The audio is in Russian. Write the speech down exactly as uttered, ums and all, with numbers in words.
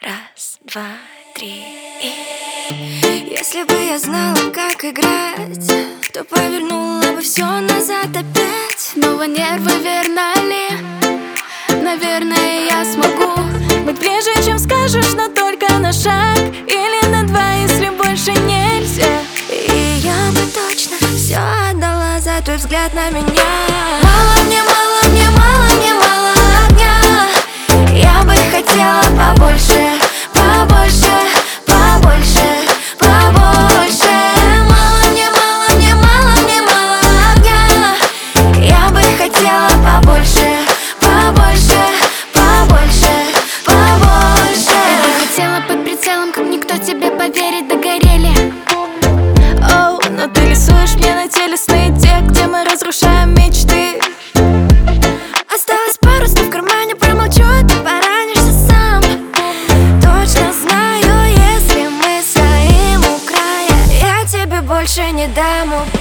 Раз, два, три и... Если бы я знала, как играть, то повернула бы все назад опять. Снова нервы, верно ли? Наверное, я смогу быть ближе, чем скажешь, но только на шаг или на два, если больше нельзя. И я бы точно все отдала за твой взгляд на меня. Мало мне, мало мне, мало мне, мало огня. Я бы хотела побольше, побольше, побольше, побольше. Мало мне, мало мне, мало мне, мало огня. Я бы хотела побольше, побольше, побольше, побольше. Я бы хотела под прицелом, как никто тебе поверит, догорели. Оу, но ты рисуешь мне на теле сны, те, где мы разрушаем мечты. Осталось пару слов в кармане, промолчу, а ты поранишься сам. Точно знаю, если мы стоим у края, я тебе больше не дам упасть.